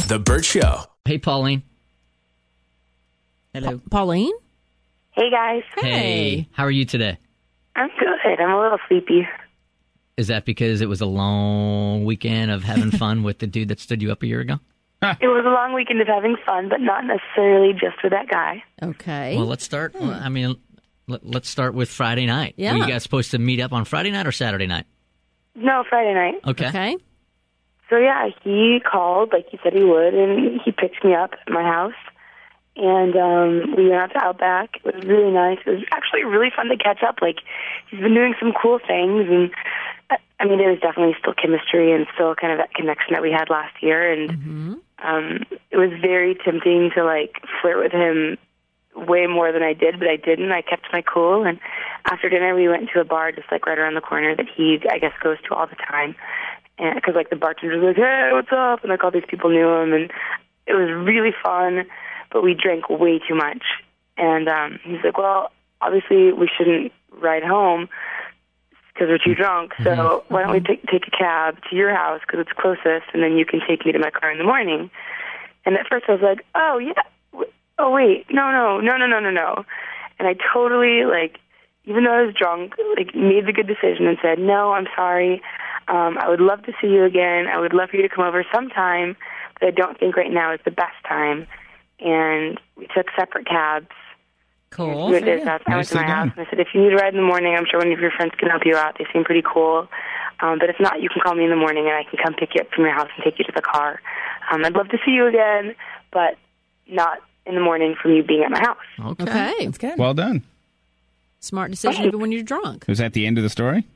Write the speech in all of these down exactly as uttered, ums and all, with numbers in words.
The Burt Show. Hey, Pauline. Hello. Pa- Pauline? Hey, guys. Hey. How are you today? I'm good. I'm a little sleepy. Is that because it was a long weekend of having fun with the dude that stood you up a year ago? It was a long weekend of having fun, but not necessarily just with that guy. Okay. Well, let's start. Hmm. I mean, let, let's start with Friday night. Yeah. Were you guys supposed to meet up on Friday night or Saturday night? No, Friday night. Okay. Okay. So, yeah, he called like he said he would, and he picked me up at my house. And um, we went out to Outback. It was really nice. It was actually really fun to catch up. Like, he's been doing some cool things. And, I mean, there was definitely still chemistry and still kind of that connection that we had last year. And Mm-hmm. um, it was very tempting to, like, flirt with him way more than I did, but I didn't. I kept my cool. And after dinner, we went to a bar just, like, right around the corner that he, I guess, goes to all the time. And because, like, the bartender was like, hey, what's up? And, like, all these people knew him. And it was really fun. But we drank way too much. And um, he's like, well, obviously we shouldn't ride home because we're too drunk. So mm-hmm. why don't we take take a cab to your house because it's closest, and then you can take me to my car in the morning. And at first I was like, oh, yeah. Oh, wait. No, no, no, no, no, no, no. And I totally, like, even though I was drunk, like, made the good decision and said, no, I'm sorry. Um, I would love to see you again. I would love for you to come over sometime, but I don't think right now is the best time. And we took separate cabs. Cool. He went to his house, I went to my house, and I said, if you need a ride in the morning, I'm sure one of your friends can help you out. They seem pretty cool. Um, but if not, you can call me in the morning, and I can come pick you up from your house and take you to the car. Um, I'd love to see you again, but not in the morning from you being at my house. Okay. Okay. That's good. Well done. Smart decision even when you're drunk. Was that the end of the story?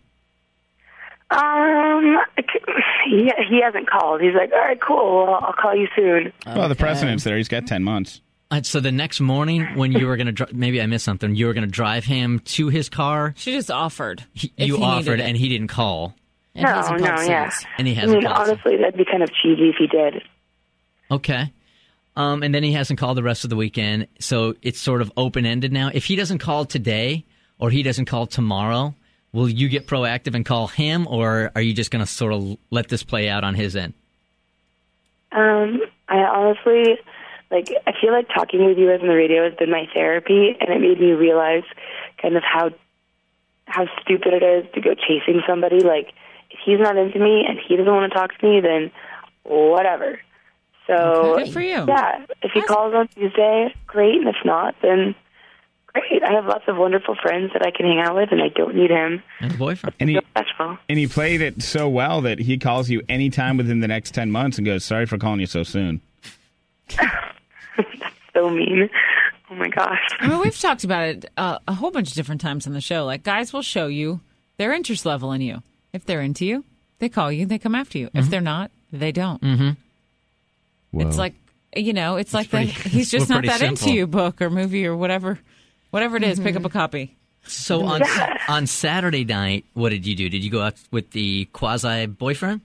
Um, he, he hasn't called. He's like, all right, cool. Well, I'll call you soon. Well, the precedent's there. He's got ten months. And so the next morning when you were going to, dr- maybe I missed something, you were going to drive him to his car. She just offered. He, if you he offered needed it. and he didn't call. And he No, hasn't no, called yeah. since. And he I hasn't mean, called. honestly, that'd be kind of cheesy if he did. Okay. Um, and then he hasn't called the rest of the weekend. So it's sort of open-ended now. If he doesn't call today or he doesn't call tomorrow, will you get proactive and call him, or are you just going to sort of let this play out on his end? Um, I honestly, like, I feel like talking with you guys on the radio has been my therapy, and it made me realize kind of how how stupid it is to go chasing somebody. Like, if he's not into me and he doesn't want to talk to me, then whatever. So, Okay, good for you. yeah, if he That's- calls on Tuesday, great, and if not, then great. I have lots of wonderful friends that I can hang out with, and I don't need him. And a boyfriend. And he, So special. and he played it so well that he calls you anytime within the next ten months and goes, sorry for calling you so soon. That's so mean. Oh, my gosh. I mean, we've talked about it uh, a whole bunch of different times on the show. Like, guys will show you their interest level in you. If they're into you, they call you, they come after you. Mm-hmm. If they're not, they don't. Mm-hmm. It's like, you know, it's like pretty- the he's just we're not pretty that simple. into you book or movie or whatever. Whatever it is, pick up a copy. So on on Saturday night, what did you do? Did you go out with the quasi-boyfriend?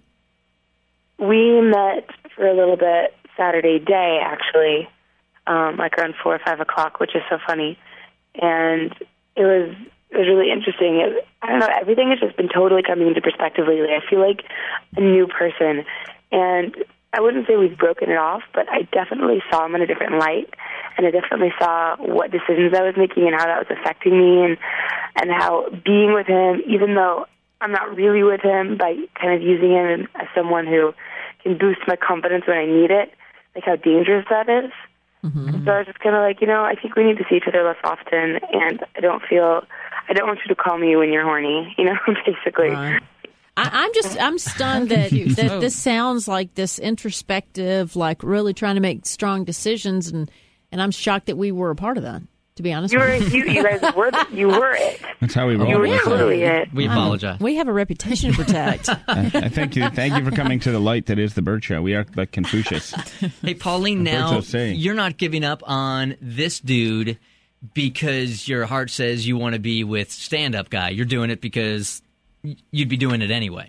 We met for a little bit Saturday day, actually, um, like around four or five o'clock, which is so funny. And it was it was really interesting. It, I don't know, everything has just been totally coming into perspective lately. I feel like a new person. And I wouldn't say we've broken it off, but I definitely saw him in a different light. And I definitely saw what decisions I was making and how that was affecting me, and and how being with him, even though I'm not really with him, by kind of using him as someone who can boost my confidence when I need it, like how dangerous that is. Mm-hmm. And so I was just kind of like, you know, I think we need to see each other less often, and I don't feel, I don't want you to call me when you're horny, you know, basically. Right. I, I'm just, I'm stunned that, that this sounds like this introspective, like really trying to make strong decisions, and, and I'm shocked that we were a part of that, to be honest You were, with you. you, you guys were, the, you were it. That's how we roll. You were really? totally it. We apologize. We have a reputation to protect. I, I thank you. Thank you for coming to the light that is the Burt Show. We are like Confucius. Hey, Pauline, now Birds of Say. you're not giving up on this dude because your heart says you want to be with stand-up guy. You're doing it because you'd be doing it anyway.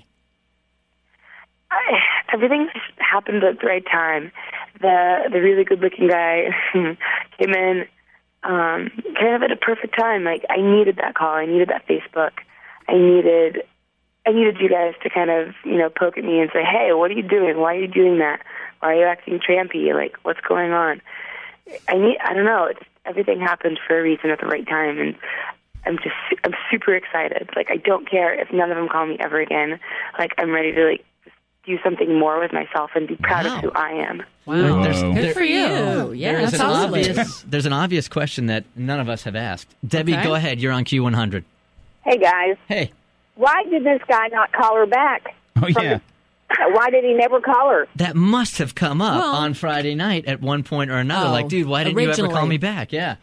I, everything just happened at the right time. The the really good looking guy came in um, kind of at a perfect time. Like, I needed that call. I needed that Facebook. I needed I needed you guys to kind of, you know, poke at me and say, hey, what are you doing? Why are you doing that? Why are you acting trampy? Like, what's going on? I need, I don't know. It's, everything happened for a reason at the right time, and I'm just, I'm super excited. Like, I don't care if none of them call me ever again. Like, I'm ready to, like, just do something more with myself and be proud Wow. of who I am. Wow. There's- Good there- for you. Yeah, There's an, absolutely. obvious, there's an obvious question that none of us have asked. Debbie, Okay. go ahead. You're on Q one hundred. Hey, guys. Hey. Why did this guy not call her back? Oh, yeah. Why did he never call her? That must have come up Well- on Friday night at one point or another. Oh, like, dude, why didn't you ever call originally. me back? Yeah.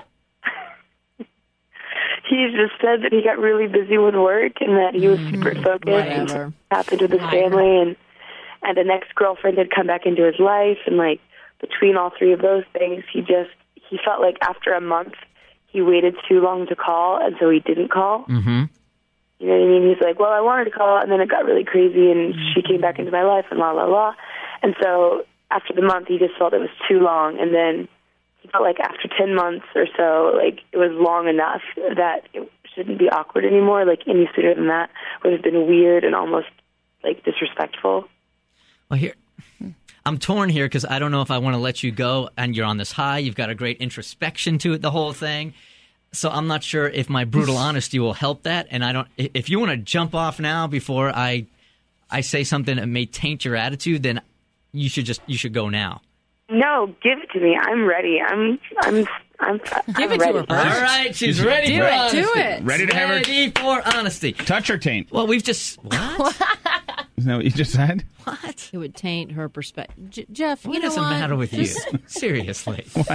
He just said that he got really busy with work and that he was super focused and Whatever. happened with his family, and and an ex-girlfriend had come back into his life, and like between all three of those things, he just he felt like after a month he waited too long to call, and so he didn't call. Mm-hmm. You know what I mean? He's like, well, I wanted to call, and then it got really crazy, and she came back into my life, and la la la. And so after the month, he just felt it was too long, and then he felt like after ten months or so, like it was long enough that it shouldn't be awkward anymore. Like any sooner than that would have been weird and almost like disrespectful. Well, here, I'm torn here because I don't know if I want to let you go, and you're on this high. You've got a great introspection to it, the whole thing. So I'm not sure if my brutal honesty will help that. And I don't. If you want to jump off now before I, I say something that may taint your attitude, then you should just you should go now. No, give it to me. I'm ready. I'm. I'm. I'm. Give I'm it to ready. her, Bert. All right, she's ready Do for it, honesty. do it. Ready to have her- Ready for honesty. Touch or taint? Well, we've just what? Isn't that what you just said? What? It would taint her perspective. J- Jeff, What you know is the what? matter with you? Seriously. What?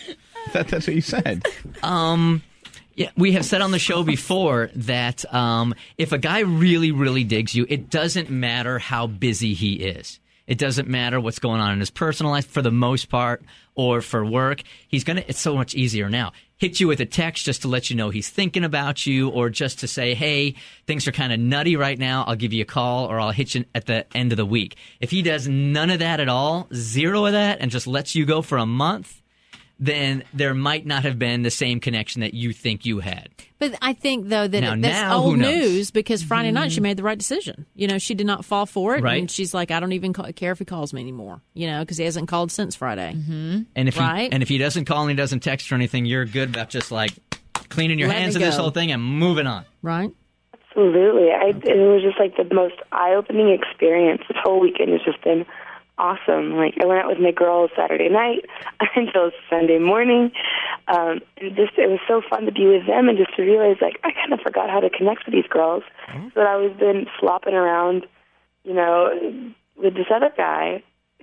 I thought that's what you said. Um, yeah, we have said on the show before that um, if a guy really, really digs you, it doesn't matter how busy he is. It doesn't matter what's going on in his personal life for the most part or for work. He's going to, it's so much easier now. Hit you with a text just to let you know he's thinking about you, or just to say, hey, things are kind of nutty right now. I'll give you a call, or I'll hit you at the end of the week. If he does none of that at all, zero of that, and just lets you go for a month, then there might not have been the same connection that you think you had. But I think, though, that Now- it, that's now, who old knows? news, because Friday night she made the right decision. You know, she did not fall for it. Right. And she's like, I don't even ca- care if he calls me anymore, you know, because he hasn't called since Friday. And if Right. he and if he doesn't call and he doesn't text or anything, you're good about just like cleaning your Let hands me of this go. whole thing and moving on. Right? Absolutely. I, it was just like the most eye-opening experience. This whole weekend has just been awesome. Like, I went out with my girls Saturday night until Sunday morning. Um, and just, it was so fun to be with them and just to realize, like, I kind of forgot how to connect with these girls. Oh. But I was been flopping around, you know, with this other guy.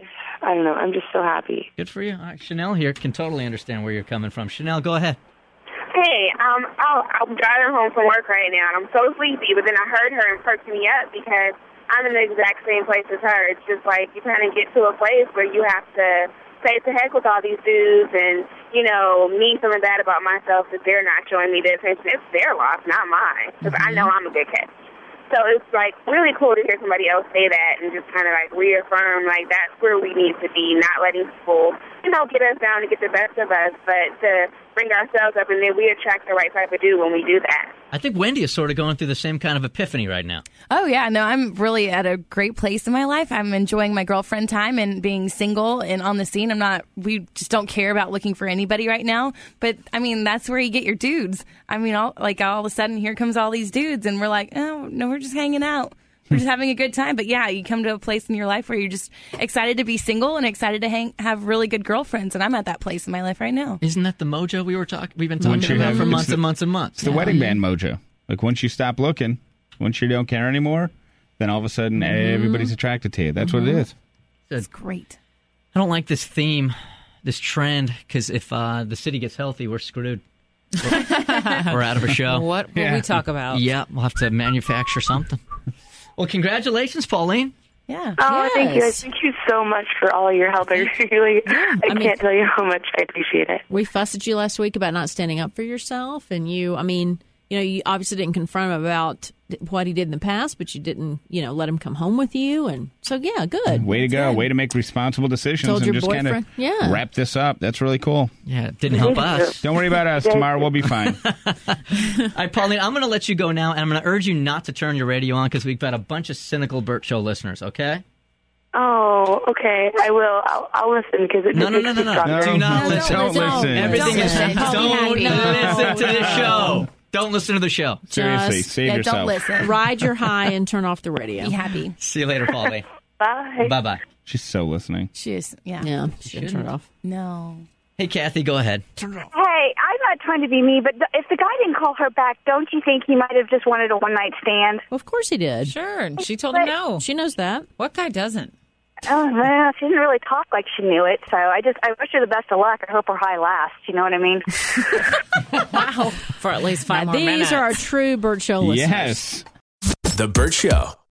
I don't know. I'm just so happy. Good for you. All right, Chanel here can totally understand where you're coming from. Chanel, go ahead. Hey, um, oh, I'm driving home from work right now, and I'm so sleepy, but then I heard her and perked me up because I'm in the exact same place as her. It's just like you kind of get to a place where you have to say to heck with all these dudes and, you know, mean some of that about myself that they're not showing me the attention. It's their loss, not mine, because I know I'm a good catch. So it's, like, really cool to hear somebody else say that and just kind of, like, reaffirm, like, that's where we need to be, not letting people, you know, get us down to get the best of us, but to bring ourselves up, and then we attract the right type of dude when we do that. I think Wendy is sort of going through the same kind of epiphany right now. Oh, yeah. No, I'm really at a great place in my life. I'm enjoying my girlfriend time and being single and on the scene. I'm not, we just don't care about looking for anybody right now. But, I mean, that's where you get your dudes. I mean, all, like, all of a sudden, here comes all these dudes, and we're like, oh, no, we're just hanging out. We're just having a good time. But, yeah, you come to a place in your life where you're just excited to be single and excited to hang, have really good girlfriends. And I'm at that place in my life right now. Isn't that the mojo we were talking? We've been Once talking you about have- for it's months the- and months and months. It's the wedding band mojo. Like, once you stop looking, once you don't care anymore, then all of a sudden everybody's attracted to you. That's what it is. It's great. I don't like this theme, this trend, because if uh, the city gets healthy, we're screwed. We're, we're out of a show. What will Yeah. we talk about? Yeah, we'll have to manufacture something. Well, congratulations, Pauline. Yeah. Oh, thank you. Yes. Thank you so much for all your help. I really, I, I mean- can't tell you how much I appreciate it. We fussed at you last week about not standing up for yourself, and you, I mean, you know, you obviously didn't confront him about what he did in the past, but you didn't, you know, let him come home with you. And so, yeah, good. Way to That's go. good. Way to make responsible decisions Told and your just kind of boyfriend- yeah. wrap this up. That's really cool. Yeah, it didn't help us. Don't worry about us. Tomorrow we'll be fine. All right, Pauline, I'm going to let you go now, and I'm going to urge you not to turn your radio on because we've got a bunch of cynical Burt Show listeners, okay? Oh, okay. I will. I'll, I'll listen because it No, no, makes no, me no, no. stronger. Do not No, listen. don't listen. Everything Don't is listen. Just be Don't happy. listen to the show. Don't listen to the show. Seriously, Just- save Yeah, yourself. don't listen. Ride your high and turn off the radio. Be happy. See you later, Pauline. Bye. Bye-bye. She's so listening. She is. Yeah. Yeah, shouldn't turn it off. No. Hey, Kathy, go ahead. Hey, I'm not trying to be me, but th- if the guy didn't call her back, don't you think he might have just wanted a one-night stand? Well, of course he did. Sure. And she told him no. She knows that. What guy doesn't? Oh, well, she didn't really talk like she knew it, so I just, I wish her the best of luck. I hope her high lasts, you know what I mean? Wow. For at least five Now, more these minutes. are our true Burt Show listeners. Yes. The Burt Show.